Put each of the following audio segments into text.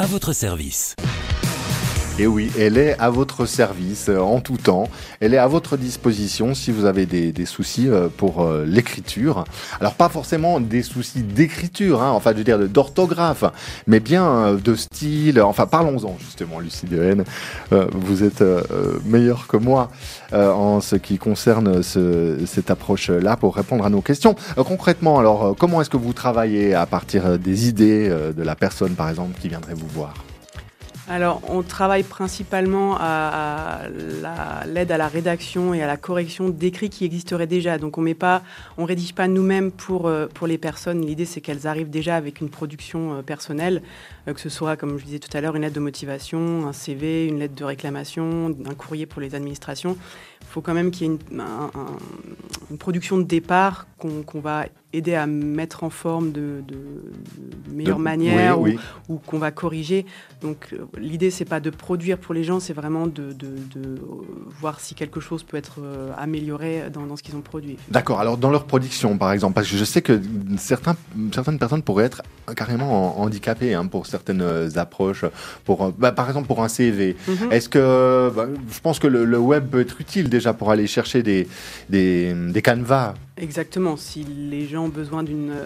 votre service. Et oui, elle est à votre service en tout temps. Elle est à votre disposition si vous avez des soucis pour l'écriture. Alors pas forcément des soucis d'écriture, enfin je veux dire d'orthographe, mais bien de style. Enfin parlons-en justement, Lucie Dehaene. Vous êtes meilleure que moi en ce qui concerne cette approche-là pour répondre à nos questions. Concrètement, alors comment est-ce que vous travaillez à partir des idées de la personne par exemple qui viendrait vous voir ? Alors, on travaille principalement à l'aide à la rédaction et à la correction d'écrits qui existeraient déjà. Donc, on rédige pas nous-mêmes pour les personnes. L'idée, c'est qu'elles arrivent déjà avec une production personnelle, que ce soit, comme je disais tout à l'heure, une lettre de motivation, un CV, une lettre de réclamation, un courrier pour les administrations. Il faut quand même qu'il y ait une production de départ qu'on va aider à mettre en forme de meilleure manière ou qu'on va corriger. Donc l'idée, c'est pas de produire pour les gens, c'est vraiment de voir si quelque chose peut être amélioré dans ce qu'ils ont produit. D'accord, alors dans leur production par exemple, parce que je sais que certaines personnes pourraient être carrément handicapées pour certaines approches, par exemple pour un CV. Mm-hmm. Est-ce que, je pense que le web peut être utile déjà pour aller chercher des canevas. Exactement, si les gens ont besoin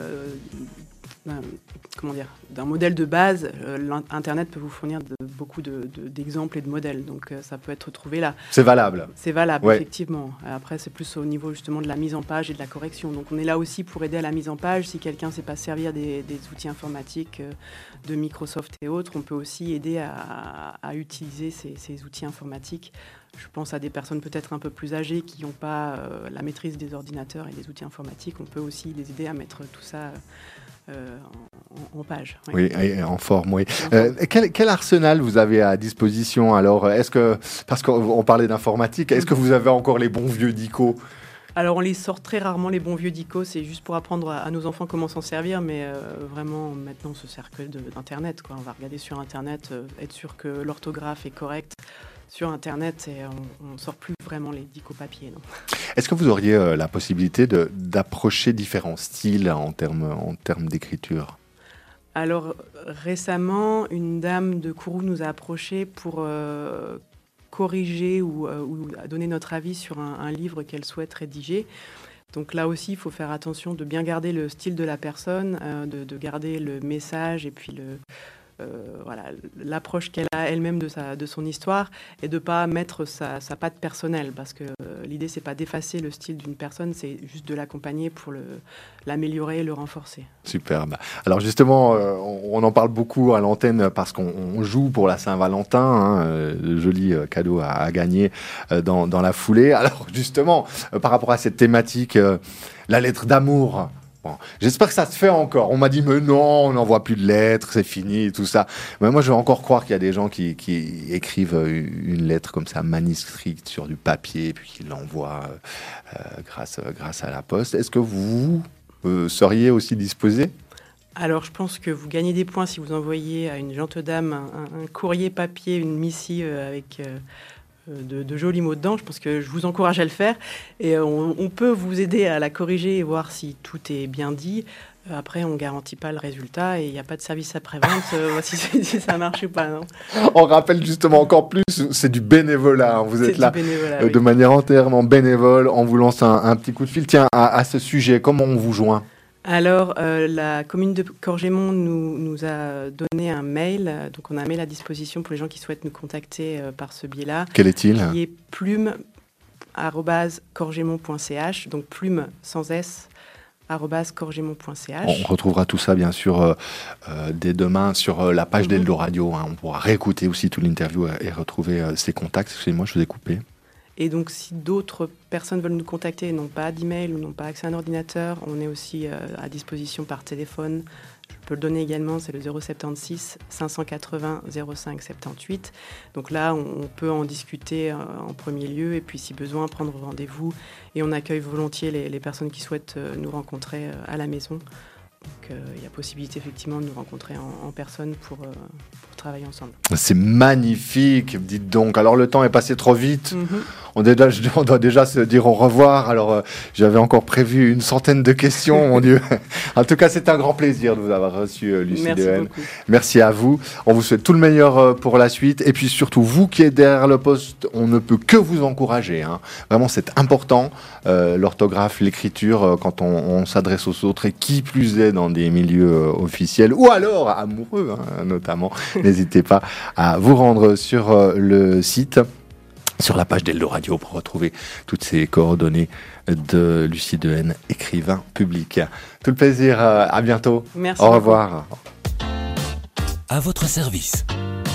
d'un modèle de base, Internet peut vous fournir beaucoup d'exemples et de modèles, donc ça peut être trouvé là. C'est valable. C'est valable, ouais. Effectivement. Après, c'est plus au niveau justement de la mise en page et de la correction. Donc on est là aussi pour aider à la mise en page. Si quelqu'un ne sait pas servir des outils informatiques de Microsoft et autres, on peut aussi aider à utiliser ces outils informatiques. Je pense à des personnes peut-être un peu plus âgées qui n'ont pas la maîtrise des ordinateurs et des outils informatiques. On peut aussi les aider à mettre tout ça en page. Oui, en forme, oui. Quel arsenal vous avez à disposition alors ? Parce qu'on parlait d'informatique, est-ce que vous avez encore les bons vieux dico ? Alors, on les sort très rarement, les bons vieux dico. C'est juste pour apprendre à nos enfants comment s'en servir. Mais vraiment, maintenant, on se sert que d'Internet, quoi. On va regarder sur Internet, être sûr que l'orthographe est correcte sur Internet et on ne sort plus vraiment les dico papier. Non. Est-ce que vous auriez la possibilité d'approcher différents styles en termes d'écriture ? Alors, récemment, une dame de Kourou nous a approchés pour corriger ou donner notre avis sur un livre qu'elle souhaite rédiger. Donc là aussi, il faut faire attention de bien garder le style de la personne, de garder le message et puis l'approche qu'elle a elle-même de son histoire et de ne pas mettre sa patte personnelle parce que l'idée, c'est pas d'effacer le style d'une personne, c'est juste de l'accompagner pour l'améliorer et le renforcer. Superbe. Alors justement, on en parle beaucoup à l'antenne parce qu'on joue pour la Saint-Valentin, le joli cadeau à gagner dans la foulée. Alors justement, par rapport à cette thématique, la lettre d'amour, bon, j'espère que ça se fait encore. On m'a dit, mais non, on n'envoie plus de lettres, c'est fini, et tout ça. Mais moi, je veux encore croire qu'il y a des gens qui écrivent une lettre comme ça, manuscrite sur du papier, puis qui l'envoient grâce à la poste. Est-ce que vous seriez aussi disposé ? Alors, je pense que vous gagnez des points si vous envoyez à une gentille dame un courrier papier, une missive avec de jolis mots dedans. Je pense que je vous encourage à le faire. Et on peut vous aider à la corriger et voir si tout est bien dit. Après, on ne garantit pas le résultat et il n'y a pas de service après-vente si ça marche ou pas. Non. On rappelle justement encore plus, c'est du bénévolat. Vous êtes là de manière entièrement bénévole. On vous lance un petit coup de fil. Tiens, à ce sujet, comment on vous joint ? Alors, la commune de Corgémont nous a donné un mail. Donc, on a un mail à disposition pour les gens qui souhaitent nous contacter par ce biais-là. Quel est-il ? Qui est plume@corgémont.ch. Donc, plume sans S. @corgémont.ch. On retrouvera tout ça bien sûr dès demain sur la page d'Eldo Radio. On pourra réécouter aussi toute l'interview et retrouver ses contacts. Excusez-moi, je vous ai coupé. Et donc, si d'autres personnes veulent nous contacter et n'ont pas d'email ou n'ont pas accès à un ordinateur, on est aussi à disposition par téléphone. Je peux le donner également, c'est le 076 580 05 78. Donc là, on peut en discuter en premier lieu et puis, si besoin, prendre rendez-vous. Et on accueille volontiers les personnes qui souhaitent nous rencontrer à la maison. Donc, il y a possibilité effectivement de nous rencontrer en personne pour travailler ensemble. C'est magnifique, dites donc. Alors, le temps est passé trop vite. on doit déjà se dire au revoir. Alors, j'avais encore prévu une centaine de questions, mon Dieu. En tout cas, c'est un grand plaisir de vous avoir reçu, Lucie Dehaene. Merci à vous. On vous souhaite tout le meilleur pour la suite. Et puis surtout, vous qui êtes derrière le poste, on ne peut que vous encourager. Vraiment, c'est important, l'orthographe, l'écriture, quand on s'adresse aux autres, et qui plus est dans des milieux officiels, ou alors amoureux, notamment. N'hésitez pas à vous rendre sur le site, sur la page d'Hello Radio, pour retrouver toutes ces coordonnées de Lucie Dehaene, écrivain public. Tout le plaisir, à bientôt. Merci. Au revoir. À votre service.